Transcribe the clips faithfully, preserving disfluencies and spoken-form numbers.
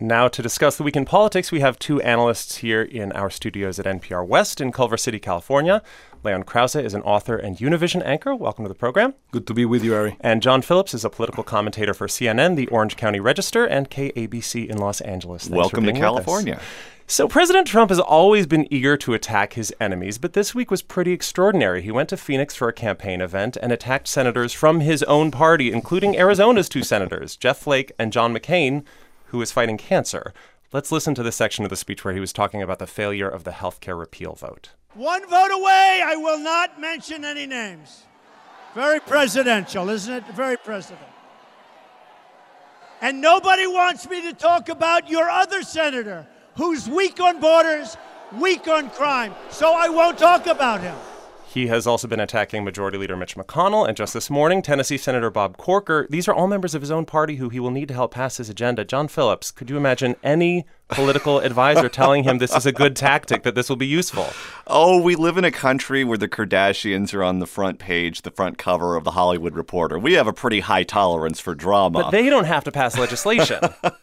Now, to discuss the week in politics, we have two analysts here in our studios at N P R West in Culver City, California. Leon Krause is an author and Univision anchor. Welcome to the program. Good to be with you, Ari. And John Phillips is a political commentator for C N N, the Orange County Register, and K A B C in Los Angeles. Thanks Welcome for being to California. So President Trump has always been eager to attack his enemies, but this week was pretty extraordinary. He went to Phoenix for a campaign event and attacked senators from his own party, including Arizona's two senators, Jeff Flake and John McCain, who is fighting cancer. Let's listen to this section of the speech where he was talking about the failure of the healthcare repeal vote. One vote away. I will not mention any names. Very presidential, isn't it? Very presidential. And nobody wants me to talk about your other senator, who's weak on borders, weak on crime. So I won't talk about him. He has also been attacking Majority Leader Mitch McConnell, and just this morning, Tennessee Senator Bob Corker. These are all members of his own party who he will need to help pass his agenda. John Phillips, could you imagine any political advisor telling him this is a good tactic, that this will be useful? Oh, we live in a country where the Kardashians are on the front page, the front cover of the Hollywood Reporter. We have a pretty high tolerance for drama. But they don't have to pass legislation.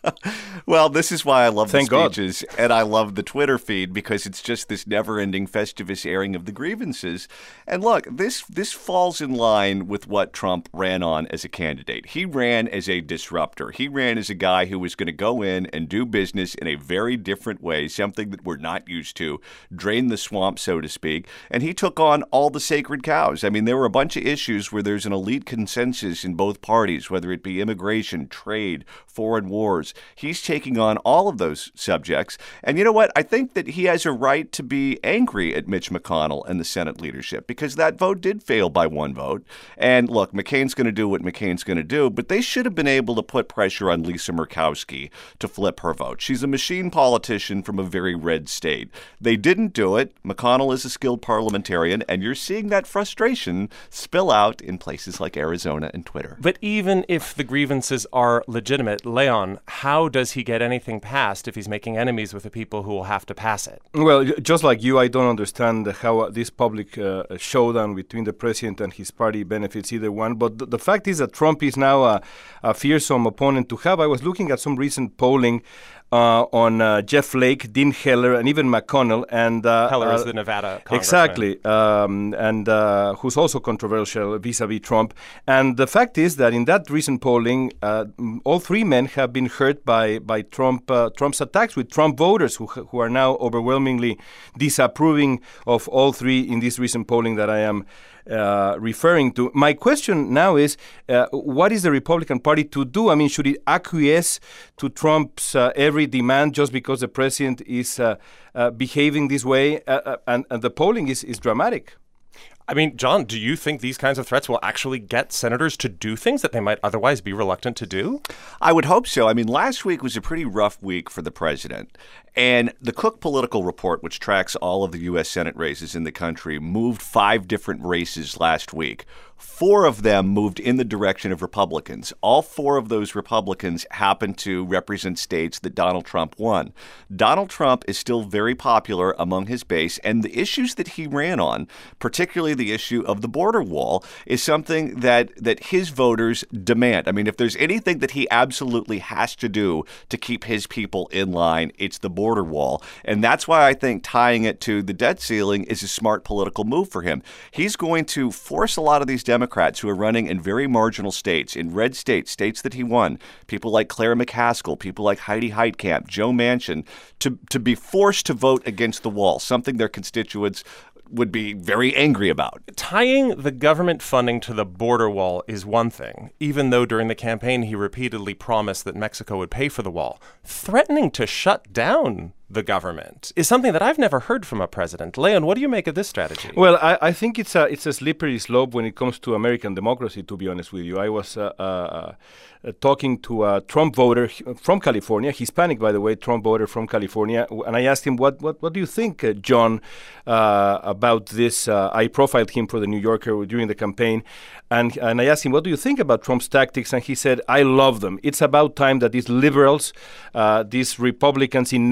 Well, this is why I love Thank the speeches God. And I love the Twitter feed, because it's just this never-ending Festivus airing of the grievances. And look, this this falls in line with what Trump ran on as a candidate. He ran as a disruptor. He ran as a guy who was going to go in and do business in a very different way, something that we're not used to, drain the swamp, so to speak. And he took on all the sacred cows. I mean, there were a bunch of issues where there's an elite consensus in both parties, whether it be immigration, trade, foreign wars. He's taking on all of those subjects. And you know what? I think that he has a right to be angry at Mitch McConnell and the Senate leadership, because that vote did fail by one vote. And look, McCain's going to do what McCain's going to do, but they should have been able to put pressure on Lisa Murkowski to flip her vote. She's a machine politician from a very red state. They didn't do it. McConnell is a skilled parliamentarian, and you're seeing that frustration spill out in places like Arizona and Twitter. But even if the grievances are legitimate, Leon, how does he get anything passed if he's making enemies with the people who will have to pass it? Well, just like you, I don't understand how this public uh, showdown between the president and his party benefits either one. But th- the fact is that Trump is now a, a fearsome opponent to have. I was looking at some recent polling Uh, on uh, Jeff Flake, Dean Heller, and even McConnell. And uh, Heller is uh, the Nevada congressman. Exactly, um, and uh, who's also controversial vis-a-vis Trump. And the fact is that in that recent polling, uh, all three men have been hurt by by Trump uh, Trump's attacks with Trump voters who who are now overwhelmingly disapproving of all three in this recent polling that I am Uh, referring to. My question now is, uh, what is the Republican Party to do? I mean, should it acquiesce to Trump's uh, every demand just because the president is uh, uh, behaving this way? Uh, uh, and, and the polling is, is dramatic. I mean, John, do you think these kinds of threats will actually get senators to do things that they might otherwise be reluctant to do? I would hope so. I mean, last week was a pretty rough week for the president. And the Cook Political Report, which tracks all of the U S Senate races in the country, moved five different races last week. Four of them moved in the direction of Republicans. All four of those Republicans happen to represent states that Donald Trump won. Donald Trump is still very popular among his base, and the issues that he ran on, particularly the issue of the border wall, is something that, that his voters demand. I mean, if there's anything that he absolutely has to do to keep his people in line, it's the border wall. And that's why I think tying it to the debt ceiling is a smart political move for him. He's going to force a lot of these Democrats who are running in very marginal states, in red states, states that he won, people like Claire McCaskill, people like Heidi Heitkamp, Joe Manchin, to, to be forced to vote against the wall, something their constituents would be very angry about. Tying the government funding to the border wall is one thing, even though during the campaign he repeatedly promised that Mexico would pay for the wall. Threatening to shut down the government is something that I've never heard from a president. Leon, what do you make of this strategy? Well, I, I think it's a it's a slippery slope when it comes to American democracy, to be honest with you. I was uh, uh, uh, talking to a Trump voter from California, Hispanic, by the way, Trump voter from California, and I asked him, what what, what do you think, uh, John, uh, about this? Uh, I profiled him for the New Yorker during the campaign, and, and I asked him, what do you think about Trump's tactics? And he said, I love them. It's about time that these liberals, uh, these Republicans in name only,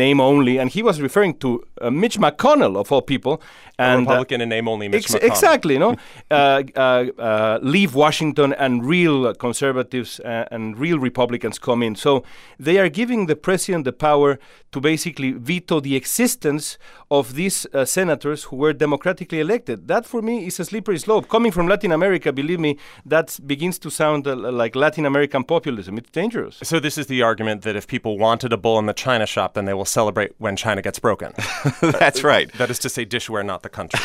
only, and he was referring to uh, Mitch McConnell, of all people. And, a Republican uh, in name only, Mitch ex- McConnell. Exactly, you know, uh, uh, uh, leave Washington and real conservatives uh, and real Republicans come in. So they are giving the president the power to basically veto the existence of these uh, senators who were democratically elected. That, for me, is a slippery slope. Coming from Latin America, believe me, that begins to sound uh, like Latin American populism. It's dangerous. So this is the argument that if people wanted a bull in the China shop, then they will celebrate when China gets broken. That's right. That is to say, dishware, not the country.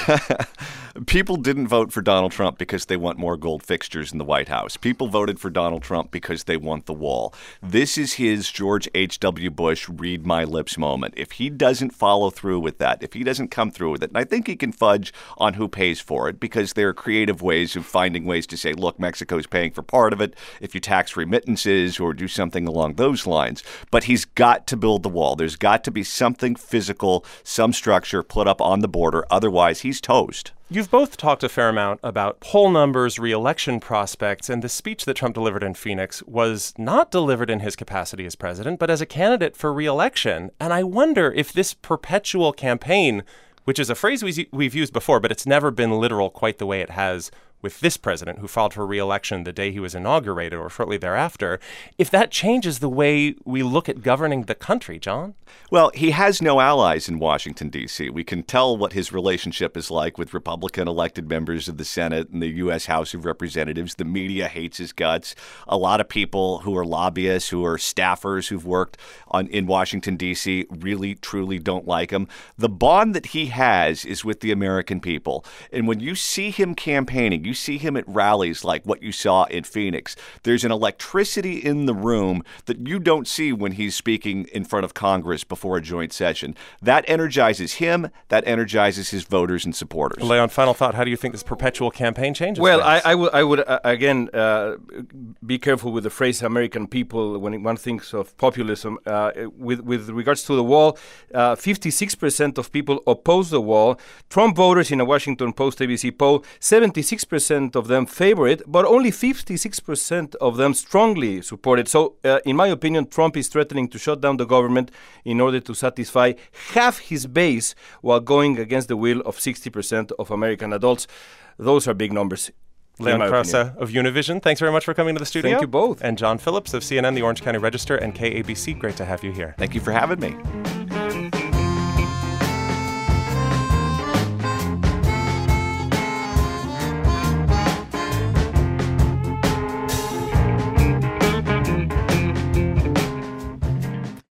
People didn't vote for Donald Trump because they want more gold fixtures in the White House. People voted for Donald Trump because they want the wall. This is his George H W. Bush read my lips moment. If he doesn't follow through with that, if he doesn't come through with it, and I think he can fudge on who pays for it, because there are creative ways of finding ways to say, look, Mexico's paying for part of it if you tax remittances or do something along those lines. But he's got to build the wall. There's got to be something physical, some structure put up on the border. Otherwise, he's toast. You've both talked a fair amount about poll numbers, re-election prospects, and the speech that Trump delivered in Phoenix was not delivered in his capacity as president, but as a candidate for re-election. And I wonder if this perpetual campaign, which is a phrase we've used before, but it's never been literal quite the way it has with this president who filed for re-election the day he was inaugurated or shortly thereafter, if that changes the way we look at governing the country, John? Well, he has no allies in Washington, D C. We can tell what his relationship is like with Republican elected members of the Senate and the U S House of Representatives. The media hates his guts. A lot of people who are lobbyists, who are staffers who've worked on in Washington, D C, really, truly don't like him. The bond that he has is with the American people. And when you see him campaigning, you see him at rallies like what you saw in Phoenix, there's an electricity in the room that you don't see when he's speaking in front of Congress before a joint session. That energizes him. That energizes his voters and supporters. Leon, final thought. How do you think this perpetual campaign changes Well, things? I, I would, I would uh, again, uh, be careful with the phrase American people when one thinks of populism. Uh, with, with regards to the wall, uh, fifty-six percent of people oppose the wall. Trump voters in a Washington Post A B C poll, seventy-six percent of them favor it, but only fifty-six percent of them strongly support it. So, uh, in my opinion, Trump is threatening to shut down the government in order to satisfy half his base while going against the will of sixty percent of American adults. Those are big numbers. Leon Krause of Univision, thanks very much for coming to the studio. Thank you both. And John Phillips of C N N, the Orange County Register, and K A B C, great to have you here. Thank you for having me.